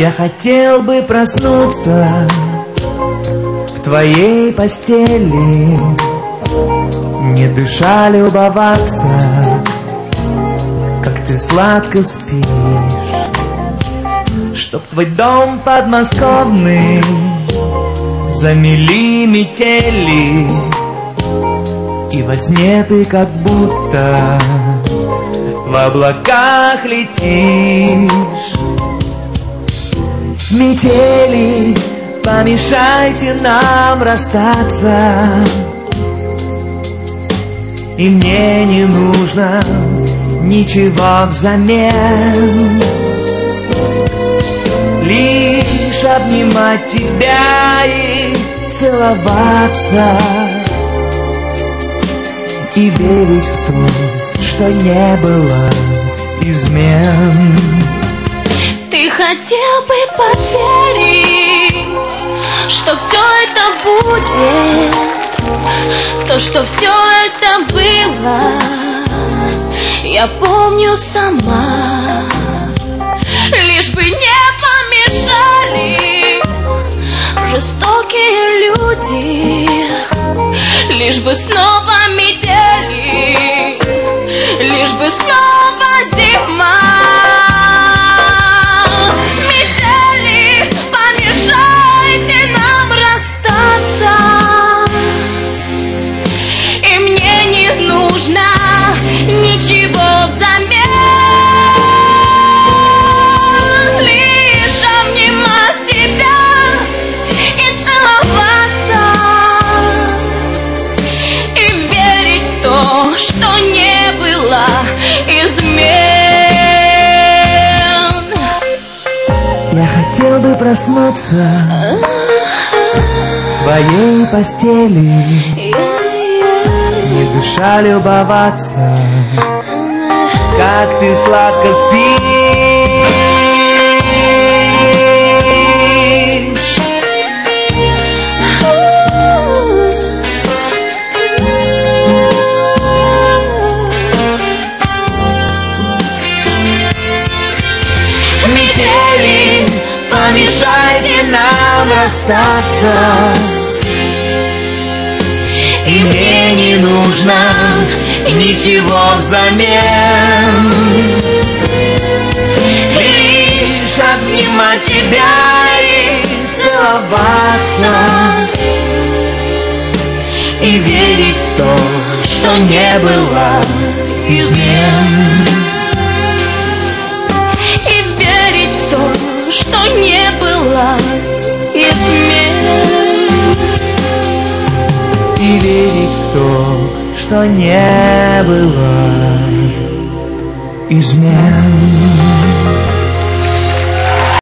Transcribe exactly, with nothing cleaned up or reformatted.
Я хотел бы проснуться в твоей постели, не дыша любоваться, как ты сладко спишь. Чтоб твой дом подмосковный замели метели, и во сне ты как будто в облаках летишь. Метели, помешайте нам расстаться, и мне не нужно ничего взамен, лишь обнимать тебя и целоваться, и верить в то, что не было измен. Ты хотел бы поверить, что все это будет, то, что все это было, я помню сама. Лишь бы не помешали жестокие люди, лишь бы снова метели, лишь бы снова зима. Метели, помешайте нам расстаться, и мне не нужно ничего взамен, лишь обнимать тебя и целоваться, и верить в то, что не было измен. Я хотел бы проснуться в твоей постели, не дыша любоваться, как ты сладко спишь. Метели, помешайте нам расстаться, и мне не нужно ничего взамен, лишь обнимать тебя и целоваться, и верить в то, что не было измен, И верить в то, что не было измен. и верить в то, что не было измен.